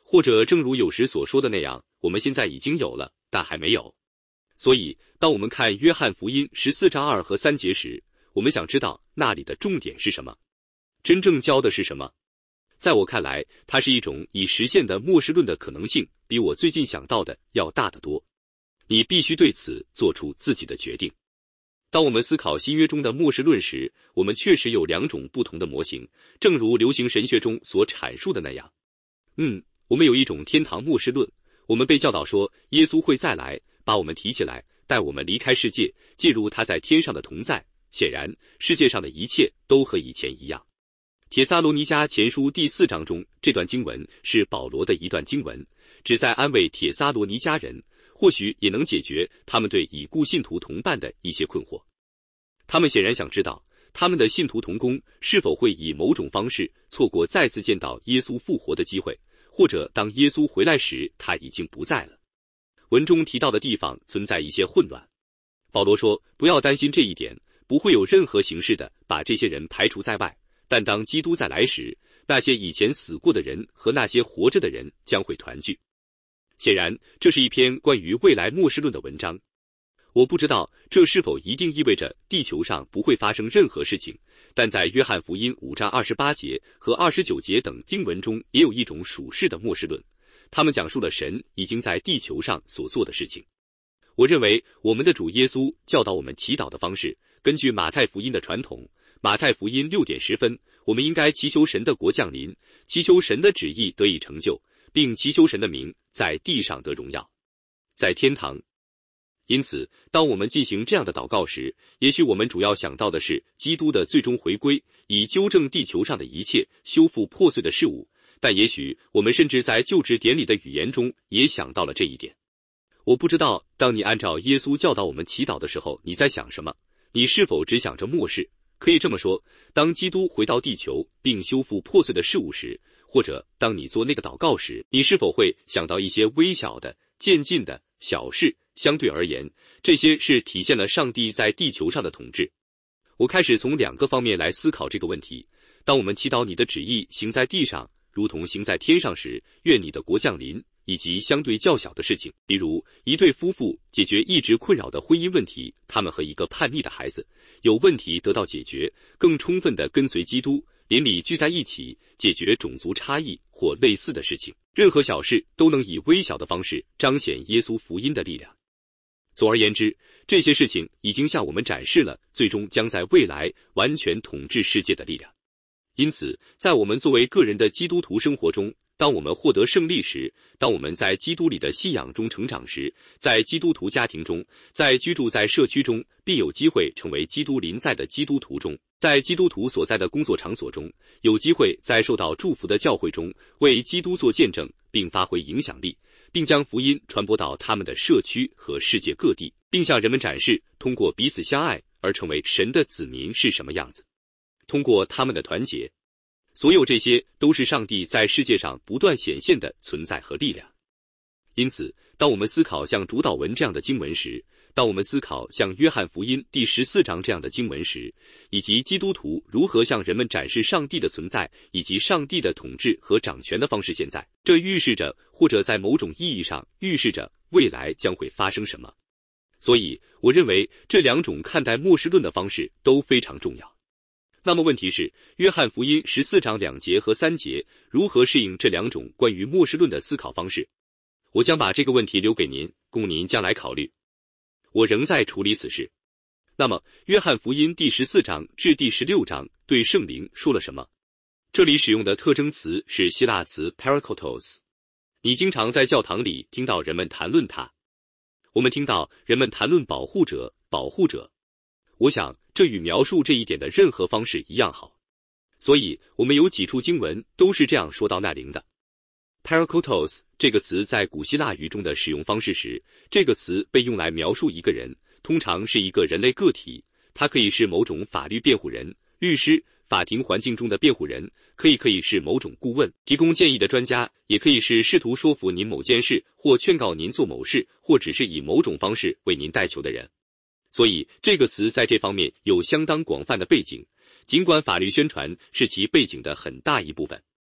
Speaker 1: 或者正如有时所说的那样，我们现在已经有了，但还没有。所以，当我们看约翰福音十四章二和三节时，我们想知道那里的重点是什么，真正教的是什么。在我看来，它是一种已实现的末世论的可能性，比我最近想到的要大得多。你必须对此做出自己的决定。当我们思考新约中的末世论时，我们确实有两种不同的模型，正如流行神学中所阐述的那样。嗯，我们有一种天堂末世论，我们被教导说耶稣会再来，把我们提起来，带我们离开世界，进入他在天上的同在。显然，世界上的一切都和以前一样。帖撒罗尼迦前书第四章中，这段经文是保罗的一段经文，旨在安慰帖撒罗尼迦人，或许也能解决他们对已故信徒同伴的一些困惑。他们显然想知道，他们的信徒同工是否会以某种方式错过再次见到耶稣复活的机会，或者当耶稣回来时他已经不在了。文中提到的地方存在一些混乱。保罗说，不要担心这一点，不会有任何形式的把这些人排除在外，但当基督再来时，那些以前死过的人和那些活着的人将会团聚。显然，这是一篇关于未来末世论的文章。我不知道这是否一定意味着地球上不会发生任何事情，但在约翰福音五章二十八节和二十九节等经文中也有一种属世的末世论，他们讲述了神已经在地球上所做的事情。我认为我们的主耶稣教导我们祈祷的方式，根据马太福音的传统，马太福音六点十分，我们应该祈求神的国降临，祈求神的旨意得以成就，并祈求神的名在地上得荣耀，在天堂。因此，当我们进行这样的祷告时，也许我们主要想到的是基督的最终回归，以纠正地球上的一切，修复破碎的事物，但也许我们甚至在就职典礼的语言中也想到了这一点。我不知道，当你按照耶稣教导我们祈祷的时候，你在想什么？你是否只想着末世？可以这么说，当基督回到地球并修复破碎的事物时，或者当你做那个祷告时，你是否会想到一些微小的、渐进的小事？相对而言，这些是体现了上帝在地球上的统治。我开始从两个方面来思考这个问题。当我们祈祷你的旨意行在地上，如同行在天上时，愿你的国降临，以及相对较小的事情，比如一对夫妇解决一直困扰的婚姻问题，他们和一个叛逆的孩子有问题得到解决，更充分地跟随基督，邻里聚在一起解决种族差异或类似的事情。任何小事都能以微小的方式彰显耶稣福音的力量。总而言之，这些事情已经向我们展示了最终将在未来完全统治世界的力量。因此，在我们作为个人的基督徒生活中，当我们获得胜利时，当我们在基督里的信仰中成长时，在基督徒家庭中，在居住在社区中，并有机会成为基督临在的基督徒中，在基督徒所在的工作场所中，有机会在受到祝福的教会中为基督做见证并发挥影响力，并将福音传播到他们的社区和世界各地，并向人们展示通过彼此相爱而成为神的子民是什么样子。通过他们的团结，所有这些都是上帝在世界上不断显现的存在和力量。因此，当我们思考像主祷文这样的经文时，当我们思考像约翰福音第十四章这样的经文时，以及基督徒如何向人们展示上帝的存在以及上帝的统治和掌权的方式，现在这预示着，或者在某种意义上预示着未来将会发生什么。所以，我认为这两种看待末世论的方式都非常重要。那么问题是，约翰福音十四章两节和三节如何适应这两种关于末世论的思考方式？我将把这个问题留给您，供您将来考虑。我仍在处理此事。那么，约翰福音第十四章至第十六章对圣灵说了什么？这里使用的特征词是希腊词 parakletos。你经常在教堂里听到人们谈论它。我们听到人们谈论保护者，保护者。我想，这与描述这一点的任何方式一样好。所以，我们有几处经文都是这样说到那灵的。parakletos 这个词在古希腊语中的使用方式时，这个词被用来描述一个人，通常是一个人类个体，他可以是某种法律辩护人、律师、法庭环境中的辩护人，可以可以是某种顾问、提供建议的专家，也可以是试图说服您某件事或劝告您做某事，或只是以某种方式为您代求的人。所以，这个词在这方面有相当广泛的背景，尽管法律宣传是其背景的很大一部分。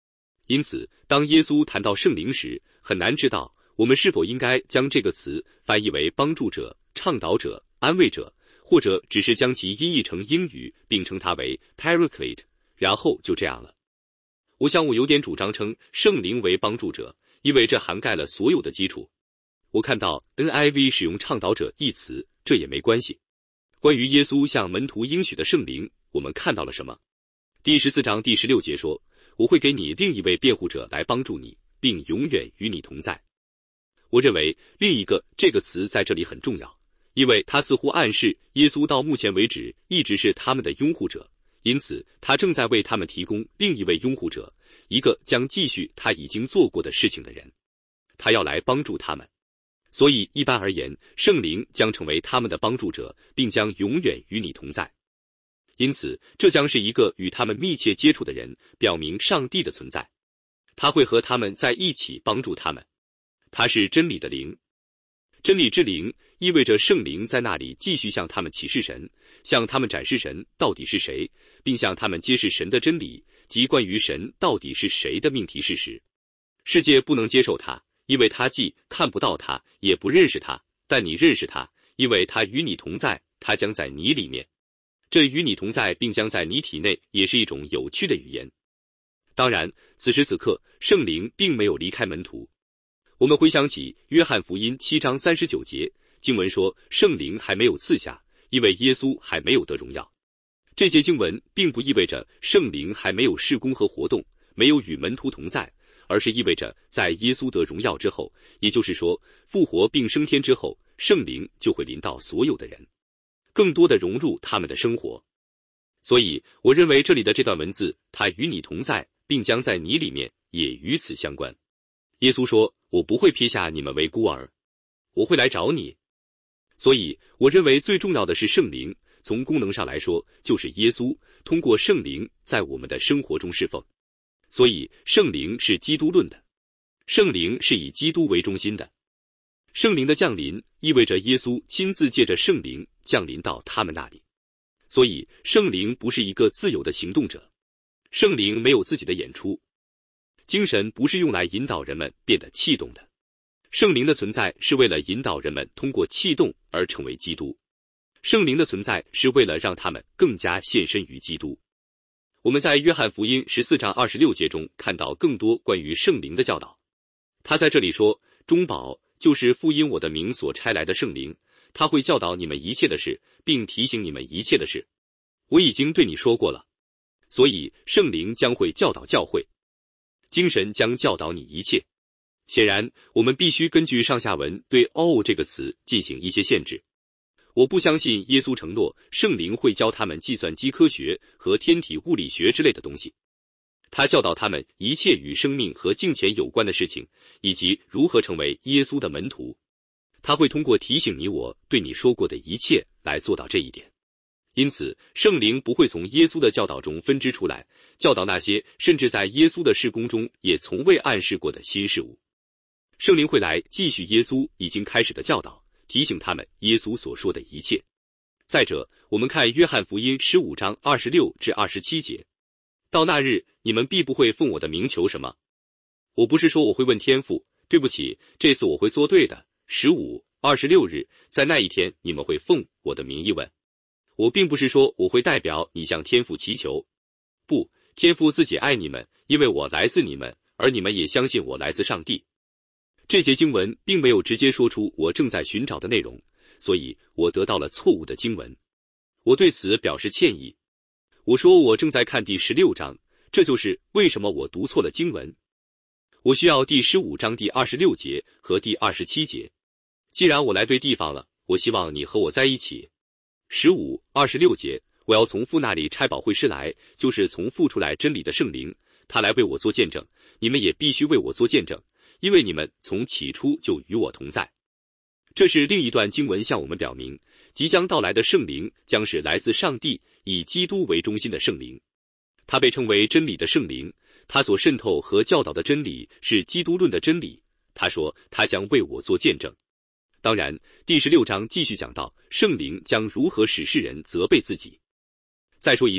Speaker 1: 因此，当耶稣谈到圣灵时，很难知道我们是否应该将这个词翻译为帮助者、倡导者、安慰者，或者只是将其音译成英语并称它为 Paraclete， 然后就这样了。我想我有点主张称圣灵为帮助者，因为这涵盖了所有的基础。我看到 N I V 使用倡导者一词，这也没关系。关于耶稣向门徒应许的圣灵，我们看到了什么？第十四章第十六节说，我会给你另一位辩护者来帮助你，并永远与你同在。我认为另一个这个词在这里很重要，因为它似乎暗示耶稣到目前为止一直是他们的拥护者，因此他正在为他们提供另一位拥护者，一个将继续他已经做过的事情的人，他要来帮助他们。所以一般而言，圣灵将成为他们的帮助者，并将永远与你同在。因此这将是一个与他们密切接触的人，表明上帝的存在，他会和他们在一起帮助他们。他是真理的灵，真理之灵意味着圣灵在那里继续向他们启示神，向他们展示神到底是谁，并向他们揭示神的真理及关于神到底是谁的命题事实。世界不能接受他，因为他既看不到他，也不认识他，但你认识他，因为他与你同在，他将在你里面。这与你同在并将在你体内也是一种有趣的语言。当然，此时此刻，圣灵并没有离开门徒。我们回想起约翰福音七章三十九节，经文说圣灵还没有赐下，因为耶稣还没有得荣耀。这节经文并不意味着圣灵还没有事工和活动，没有与门徒同在，而是意味着在耶稣得荣耀之后，也就是说复活并升天之后，圣灵就会临到所有的人，更多的融入他们的生活。所以我认为这里的这段文字，他与你同在并将在你里面，也与此相关。耶稣说，我不会撇下你们为孤儿，我会来找你。所以我认为最重要的是圣灵，从功能上来说，就是耶稣通过圣灵在我们的生活中侍奉。所以圣灵是基督论的，圣灵是以基督为中心的。圣灵的降临意味着耶稣亲自借着圣灵降临到他们那里。所以圣灵不是一个自由的行动者，圣灵没有自己的演出。精神不是用来引导人们变得气动的，圣灵的存在是为了引导人们通过气动而成为基督。圣灵的存在是为了让他们更加献身于基督。我们在约翰福音十四章二十六节中看到更多关于圣灵的教导。他在这里说，中保就是父因我的名所差来的圣灵，他会教导你们一切的事，并提醒你们一切的事。我已经对你说过了。所以圣灵将会教导教会，精神将教导你一切。显然我们必须根据上下文对 all 这个词进行一些限制。我不相信耶稣承诺圣灵会教他们计算机科学和天体物理学之类的东西。他教导他们一切与生命和敬虔有关的事情，以及如何成为耶稣的门徒。他会通过提醒你我对你说过的一切来做到这一点。因此圣灵不会从耶稣的教导中分支出来，教导那些甚至在耶稣的事工中也从未暗示过的新事物。圣灵会来继续耶稣已经开始的教导，提醒他们耶稣所说的一切。再者，我们看约翰福音十五章二十六至二十七节，到那日你们必不会奉我的名求什么。我不是说我会问天父，对不起，这次我会作对的。十五、二十六日，在那一天你们会奉我的名义问。我并不是说我会代表你向天父祈求，不，天父自己爱你们，因为我来自你们，而你们也相信我来自上帝。这节经文并没有直接说出我正在寻找的内容，所以我得到了错误的经文。我对此表示歉意。我说我正在看第十六章，这就是为什么我读错了经文。我需要第十五章第二十六节和第二十七节。既然我来对地方了，我希望你和我在一起。十五、二十六节，我要从父那里差保惠师来，就是从父出来真理的圣灵，他来为我做见证，你们也必须为我做见证，因为你们从起初就与我同在。这是另一段经文向我们表明，即将到来的圣灵将是来自上帝，以基督为中心的圣灵。他被称为真理的圣灵，他所渗透和教导的真理是基督论的真理。他说他将为我做见证。当然，第十六章继续讲到圣灵将如何使世人责备自己。再说一次，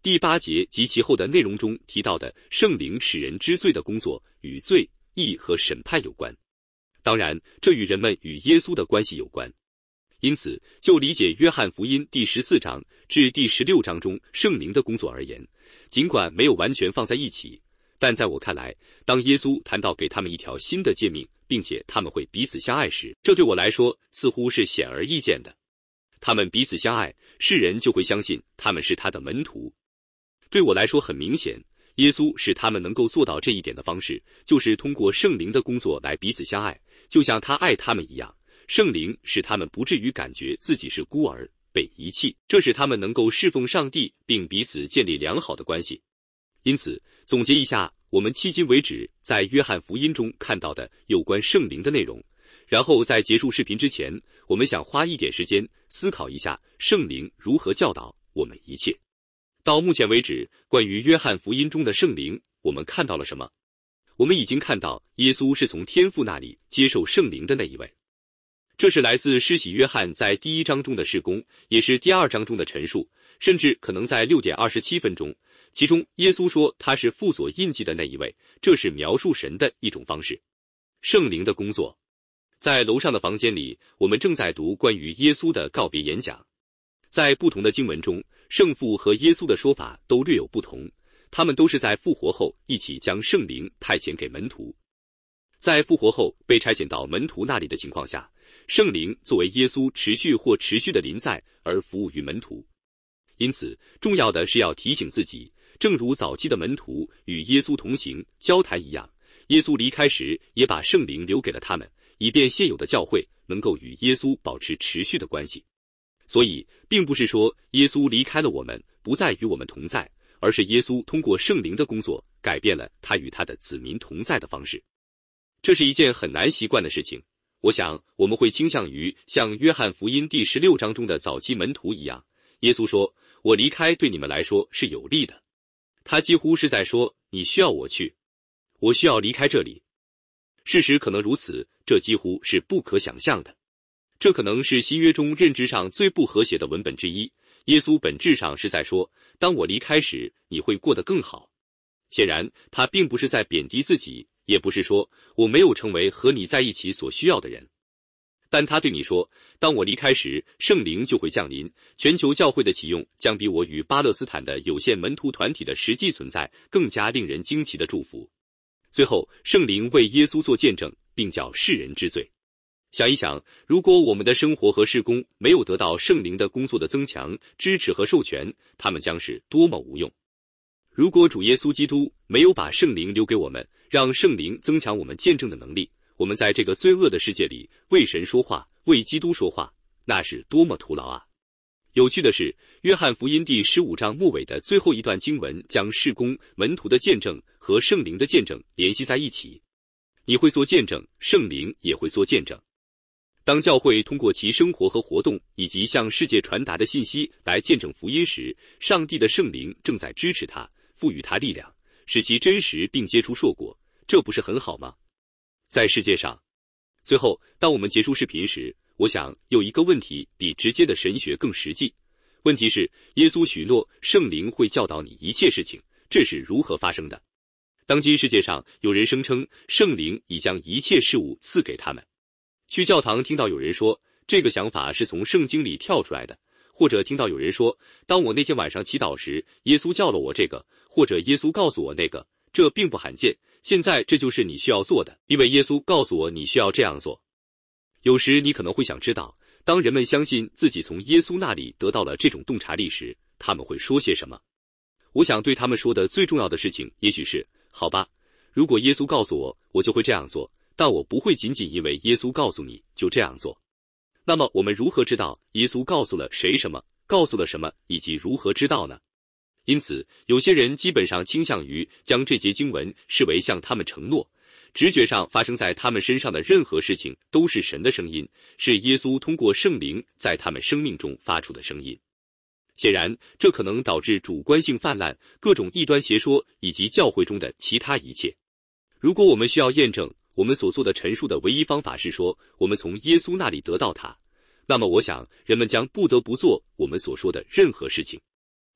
Speaker 1: 第八节及其后的内容中提到的圣灵使人知罪的工作与罪、义和审判有关。当然，这与人们与耶稣的关系有关。因此，就理解约翰福音第十四章至第十六章中圣灵的工作而言，尽管没有完全放在一起，但在我看来，当耶稣谈到给他们一条新的诫命，并且他们会彼此相爱时，这对我来说似乎是显而易见的。他们彼此相爱，世人就会相信他们是他的门徒。对我来说很明显，耶稣使他们能够做到这一点的方式，就是通过圣灵的工作来彼此相爱，就像他爱他们一样。圣灵使他们不至于感觉自己是孤儿，被遗弃，这使他们能够侍奉上帝，并彼此建立良好的关系。因此，总结一下我们迄今为止在约翰福音中看到的有关圣灵的内容，然后在结束视频之前，我们想花一点时间思考一下圣灵如何教导我们一切。到目前为止，关于约翰福音中的圣灵，我们看到了什么？我们已经看到耶稣是从天父那里接受圣灵的那一位。这是来自施洗约翰在第一章中的事工，也是第二章中的陈述，甚至可能在六点二十七分中。其中耶稣说他是父所印记的那一位，这是描述神的一种方式。圣灵的工作。在楼上的房间里，我们正在读关于耶稣的告别演讲。在不同的经文中，圣父和耶稣的说法都略有不同，他们都是在复活后一起将圣灵派遣给门徒。在复活后被差遣到门徒那里的情况下，圣灵作为耶稣持续或持续的临在而服务于门徒。因此，重要的是要提醒自己，正如早期的门徒与耶稣同行交谈一样，耶稣离开时也把圣灵留给了他们，以便现有的教会能够与耶稣保持持续的关系。所以，并不是说耶稣离开了我们，不再与我们同在，而是耶稣通过圣灵的工作，改变了他与他的子民同在的方式。这是一件很难习惯的事情。我想，我们会倾向于像约翰福音第十六章中的早期门徒一样，耶稣说：“我离开对你们来说是有利的。”他几乎是在说：“你需要我去，我需要离开这里。”事实可能如此，这几乎是不可想象的。这可能是新约中认知上最不和谐的文本之一。耶稣本质上是在说，当我离开时，你会过得更好。显然，他并不是在贬低自己，也不是说我没有成为和你在一起所需要的人。但他对你说，当我离开时，圣灵就会降临，全球教会的启用将比我与巴勒斯坦的有限门徒团体的实际存在更加令人惊奇的祝福。最后，圣灵为耶稣做见证，并叫世人知罪。想一想，如果我们的生活和事工没有得到圣灵的工作的增强、支持和授权，他们将是多么无用。如果主耶稣基督没有把圣灵留给我们，让圣灵增强我们见证的能力，我们在这个罪恶的世界里为神说话，为基督说话，那是多么徒劳啊！有趣的是，约翰福音第十五章末尾的最后一段经文将事工、门徒的见证和圣灵的见证联系在一起。你会做见证，圣灵也会做见证。当教会通过其生活和活动以及向世界传达的信息来见证福音时，上帝的圣灵正在支持他，赋予他力量，使其真实并结出硕果，这不是很好吗？在世界上，最后，当我们结束视频时，我想有一个问题比直接的神学更实际。问题是，耶稣许诺圣灵会教导你一切事情，这是如何发生的？当今世界上有人声称圣灵已将一切事物赐给他们。去教堂听到有人说这个想法是从圣经里跳出来的，或者听到有人说，当我那天晚上祈祷时，耶稣叫了我这个，或者耶稣告诉我那个，这并不罕见。现在这就是你需要做的，因为耶稣告诉我你需要这样做。有时你可能会想知道，当人们相信自己从耶稣那里得到了这种洞察力时，他们会说些什么？我想对他们说的最重要的事情，也许是，好吧，如果耶稣告诉我，我就会这样做，但我不会仅仅因为耶稣告诉你就这样做。那么我们如何知道耶稣告诉了谁什么，告诉了什么，以及如何知道呢？因此，有些人基本上倾向于将这节经文视为向他们承诺，直觉上发生在他们身上的任何事情都是神的声音，是耶稣通过圣灵在他们生命中发出的声音。显然，这可能导致主观性泛滥、各种异端邪说以及教会中的其他一切。如果我们需要验证我们所做的陈述的唯一方法是说我们从耶稣那里得到它，那么我想人们将不得不做我们所说的任何事情。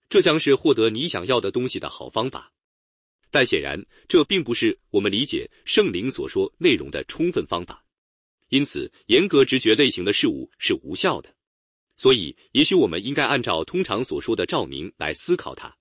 Speaker 1: 这将是获得你想要的东西的好方法。但显然，这并不是我们理解圣灵所说内容的充分方法。因此，严格直觉类型的事物是无效的。所以，也许我们应该按照通常所说的照明来思考它。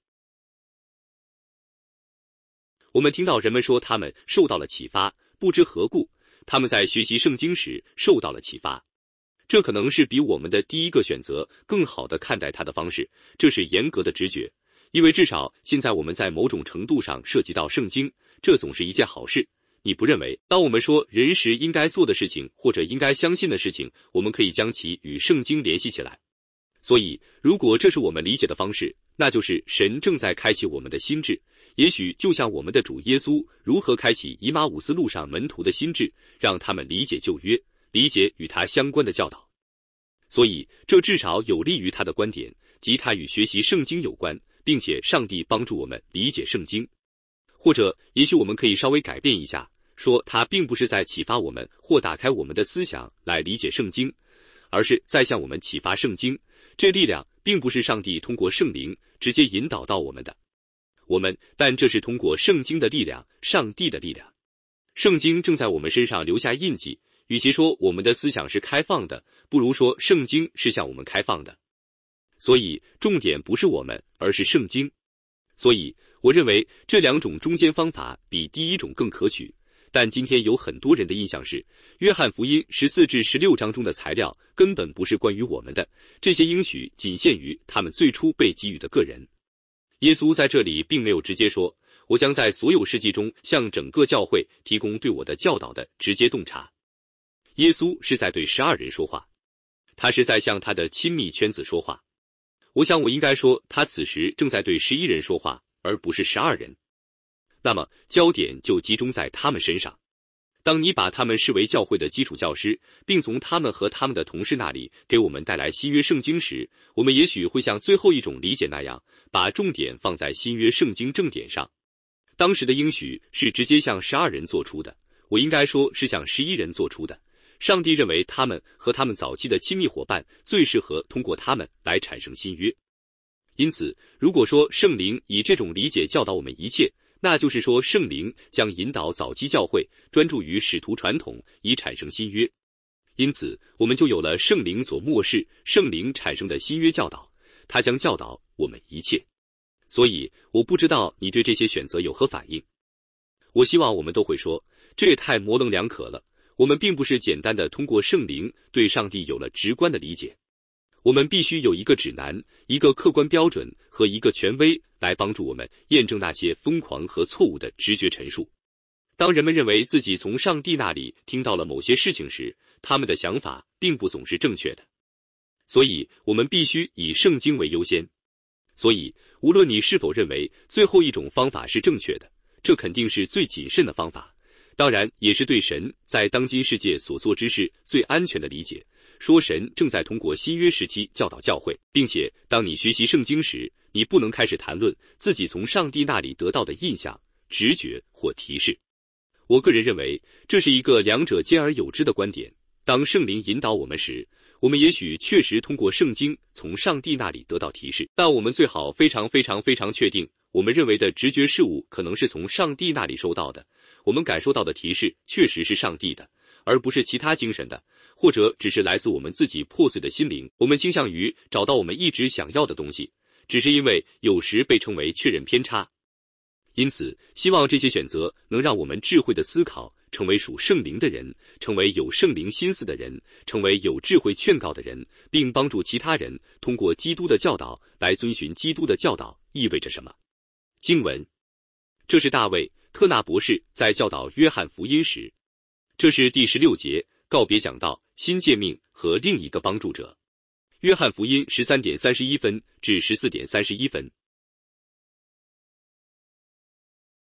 Speaker 1: 我们听到人们说他们受到了启发，不知何故，他们在学习圣经时受到了启发。这可能是比我们的第一个选择更好的看待它的方式，这是严格的直觉。因为至少现在我们在某种程度上涉及到圣经，这总是一件好事。你不认为，当我们说人时应该做的事情或者应该相信的事情，我们可以将其与圣经联系起来？所以，如果这是我们理解的方式，那就是神正在开启我们的心智，也许就像我们的主耶稣如何开启以马忤斯路上门徒的心智，让他们理解旧约，理解与他相关的教导。所以，这至少有利于他的观点，即他与学习圣经有关，并且上帝帮助我们理解圣经。或者，也许我们可以稍微改变一下，说他并不是在启发我们或打开我们的思想来理解圣经，而是在向我们启发圣经。这力量并不是上帝通过圣灵直接引导到我们的，我们，但这是通过圣经的力量，上帝的力量。圣经正在我们身上留下印记，与其说我们的思想是开放的，不如说圣经是向我们开放的。所以，重点不是我们，而是圣经。所以，我认为这两种中间方法比第一种更可取。但今天有很多人的印象是，约翰福音十四至十六章中的材料根本不是关于我们的，这些应许仅限于他们最初被给予的个人。耶稣在这里并没有直接说，我将在所有事迹中向整个教会提供对我的教导的直接洞察。耶稣是在对十二人说话，他是在向他的亲密圈子说话。我想我应该说，他此时正在对十一人说话，而不是十二人。那么焦点就集中在他们身上。当你把他们视为教会的基础教师，并从他们和他们的同事那里给我们带来新约圣经时，我们也许会像最后一种理解那样，把重点放在新约圣经正点上。当时的应许是直接向十二人做出的，我应该说是向十一人做出的。上帝认为他们和他们早期的亲密伙伴最适合通过他们来产生新约。因此，如果说圣灵以这种理解教导我们一切，那就是说圣灵将引导早期教会专注于使徒传统以产生新约。因此，我们就有了圣灵所漠视、圣灵产生的新约教导，他将教导我们一切。所以，我不知道你对这些选择有何反应。我希望我们都会说，这也太模棱两可了。我们并不是简单的通过圣灵对上帝有了直观的理解，我们必须有一个指南、一个客观标准和一个权威来帮助我们验证那些疯狂和错误的直觉陈述。当人们认为自己从上帝那里听到了某些事情时，他们的想法并不总是正确的。所以，我们必须以圣经为优先。所以，无论你是否认为最后一种方法是正确的，这肯定是最谨慎的方法。当然，也是对神在当今世界所做之事最安全的理解。说神正在通过新约时期教导教会，并且当你学习圣经时，你不能开始谈论自己从上帝那里得到的印象、直觉或提示。我个人认为，这是一个两者兼而有之的观点。当圣灵引导我们时，我们也许确实通过圣经从上帝那里得到提示，但我们最好非常非常非常确定，我们认为的直觉事物可能是从上帝那里收到的。我们感受到的提示确实是上帝的，而不是其他精神的，或者只是来自我们自己破碎的心灵。我们倾向于找到我们一直想要的东西，只是因为有时被称为确认偏差。因此，希望这些选择能让我们智慧的思考，成为属圣灵的人，成为有圣灵心思的人，成为有智慧劝告的人，并帮助其他人通过基督的教导来遵循基督的教导意味着什么。经文，这是大卫特纳博士在教导约翰福音时，这是第十六节告别讲道新诫命和另一个帮助者。约翰福音十三点三十一分至十四点三十一分。